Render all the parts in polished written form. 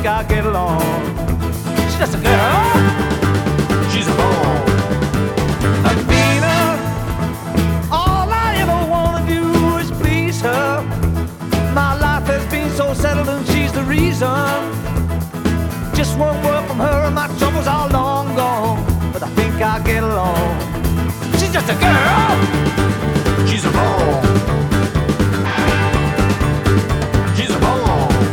think I'll get along. She's just a girl, she's a ball. Athena, all I ever wanna do is please her. My life has been so settled and she's the reason. Just one word from her and my troubles are long gone. But I think I'll get along. She's just a girl, she's a ball. She's a ball.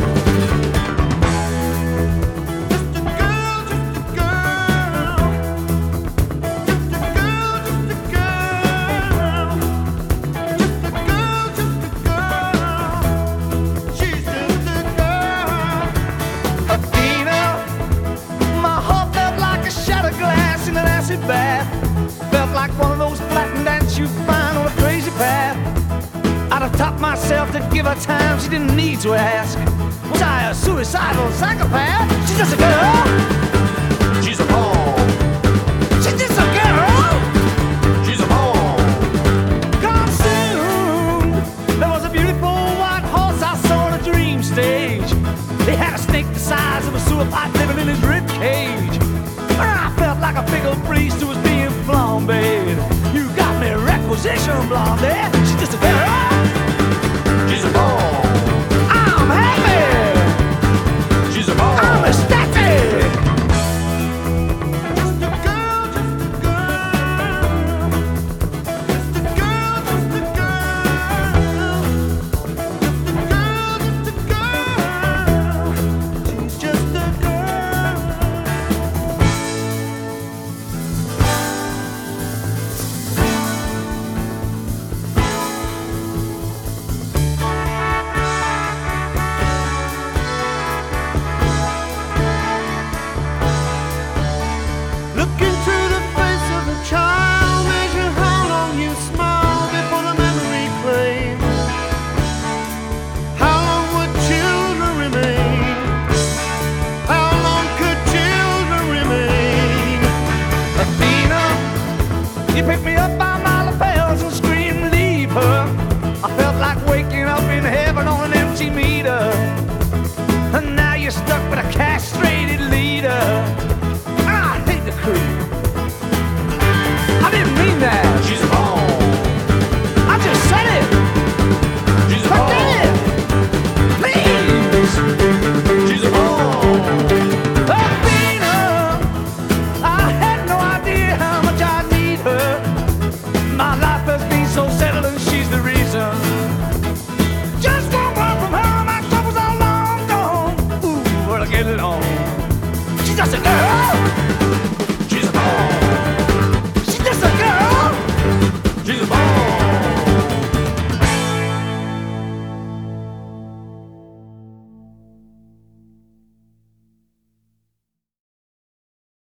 Bath. Felt like one of those flattened ants you find on a crazy path. I'd have taught myself to give her time she didn't need to ask. Was I a suicidal psychopath? She's just a girl, she's a ball. She's just a girl, she's a ball. Gone soon. There was a beautiful white horse I saw on a dream stage. He had a snake the size of a sewer pipe living in his rib cage. I felt like a big old priest who was being flambéed. You got me requisition, Blondie.